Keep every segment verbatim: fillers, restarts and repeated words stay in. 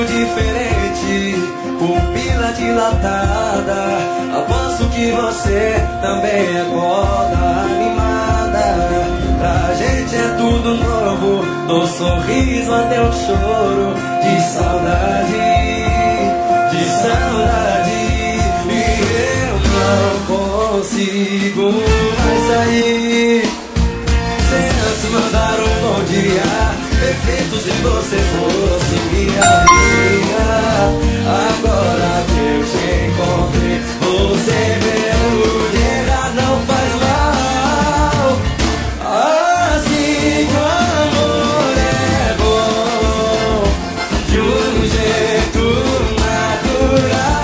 jeito diferente, pupila dilatada. Aposto que você também acorda animada. Pra gente é tudo novo, do sorriso até o choro, de saudade, de saudade. E eu não consigo mais sair sem antes mandar um bom dia. Perfeito se você fosse minha amiga. Agora que eu te encontrei, você mesmo de errar não faz mal. Assim que o amor é bom, de um jeito natural.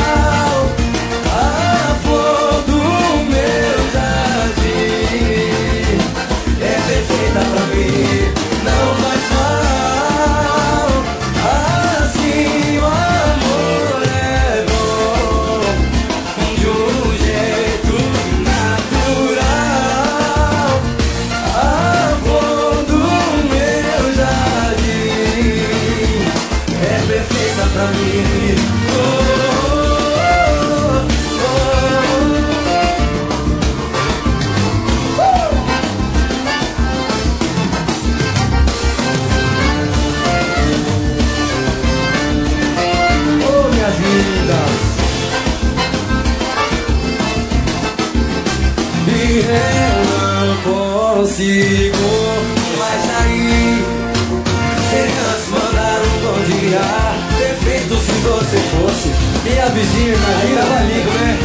A flor do meu jardim é perfeita pra mim, não faz mal. Assim o amor é bom, de um jeito natural. A flor do meu jardim é perfeita pra mim. Oh, oh, oh, minhas lindas. E eu não consigo mais sair sem antes mandar um bom dia. Perfeito se você fosse minha vizinha, imagina, ela liga, né?